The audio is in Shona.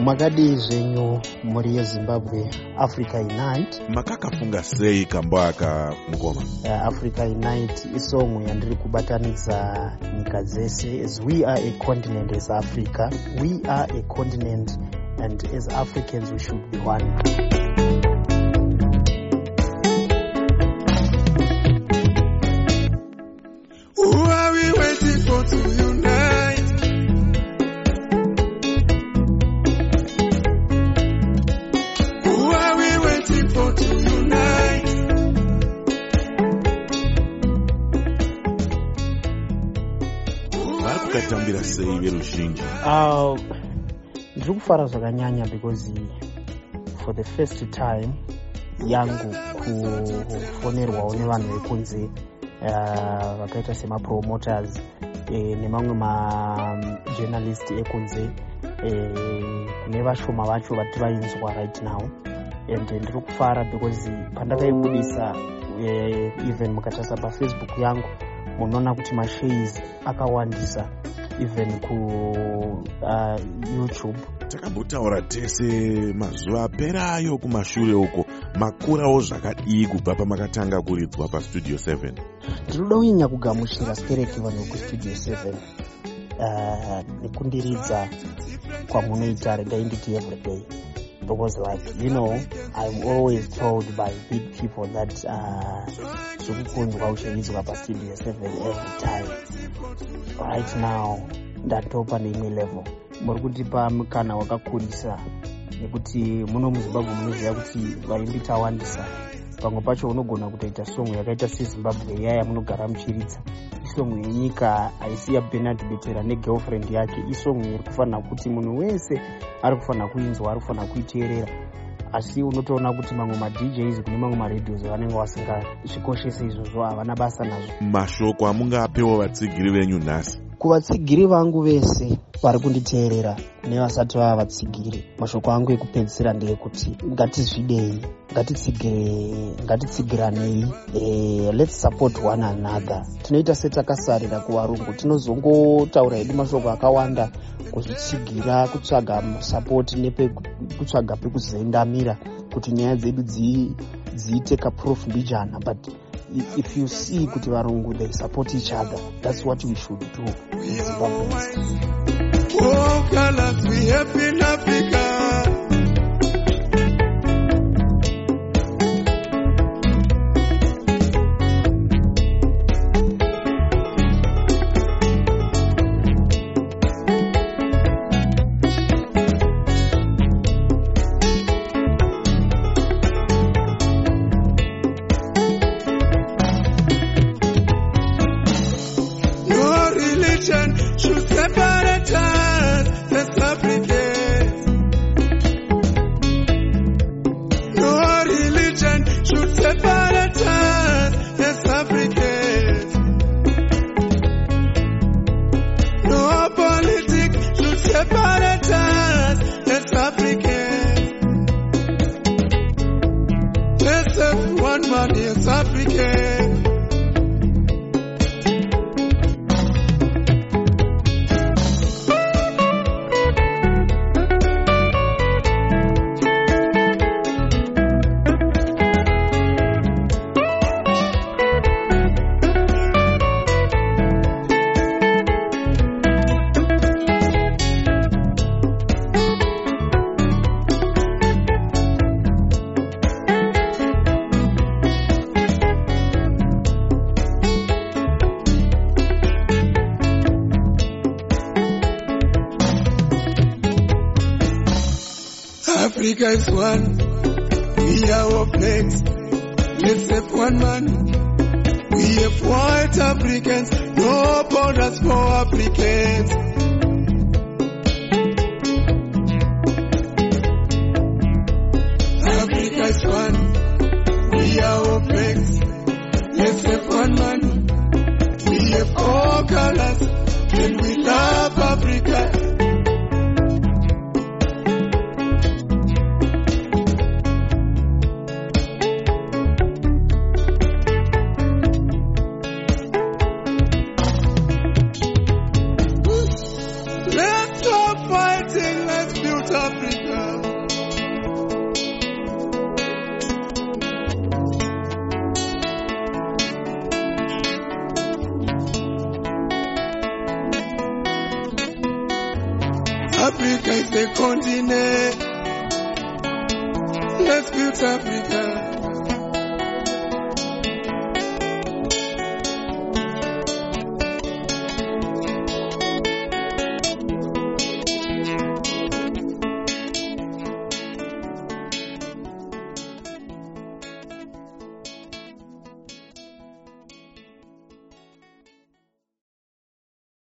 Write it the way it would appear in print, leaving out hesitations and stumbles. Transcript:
Makadi zvenyu muri yeZimbabwe Africa Unite. Makakafunga sei kambo aka mukoma? Africa Unite isongo yandiri kubatanidza nyika dzese. As we are a continent as Africa, we are a continent, and as Africans we should be one. Who are we waiting for to unite? Who are we waiting for to unite? Vakatambira sei veruzhinji? Ndiri kufara zvakanyanya because for the first time yangu kufonerwawo nevanhu vekunze vakaita semapromoters nemamwe majournalist ekunze kune vashoma vacho vati vainzwa right now, and ndiri kufara because pandakaibudisa even mukatarisa pafacebook yangu munoona kuti mashares akawandisa even ku YouTube. Takambotaura tese mazuva aperayo kumashure uko, makurawo zvakadii kubva pamakatanga kuridzwa paStudio 7? Ndinoda kunyanya kugamuchira stereki vanhu vekuStudio 7 nekundiridza kwamunoita regai nditi everyday, because like, you know, I'm always told by big people that zvekukunzwa uchiidzwa paStudio 7 every time. Right now ndatopa neimwe level. Muri kutipa mukana wakakurisa nekuti muno muZimbabwe munoziva kuti vaimbi tawandisa. Pamwe pacho unogona kutoita songo yakaita seZimbabwe yaya munogara muchiridza. Isongo yenyika haisi yaBernard Betera negirlfriend yake. Isongo iri kufanira kuti munhu wese ari kufanira kuinzwa, ari kufanira kuiteerera. Asi unotoona kuti mamwe maDJs kune mamwe maradios vanenge vasingazvikoshese izvozvo, havana basa nazvo. Mashoko amungapewo vatsigiri venyu nhasi? Kuvatsigiri vangu vese vari kunditeerera nevasati vava vatsigiri, mashoko angu ekupedzisira ndeyekuti ngatizvidei, ngatitsigiranei, let's support one another. Tinoita setakasarira kuvarungu, tinozongotaura hedu mashoko akawanda kuzvitsigira, kutsvaga support kutsvaga pekuzendamira kuti nyaya dzedu dziite kaproof mbijana. But if you see kuti varungu they support each other, that's what we should do in Zimbabwe. Oh, colors we have in Africa. Should separate us as Africans. No religion should separate us as Africans. No politics should separate us as Africans. Let's have one man as Africans. Africa is one, we are all plagues. Let's have one man. We have white Africans, no borders for Africans. Africa is one, we are all plagues. Let's have one man. We have all colors, and we love Africa. Let's stop fighting, let's build Africa. the continent. Let's build Africa.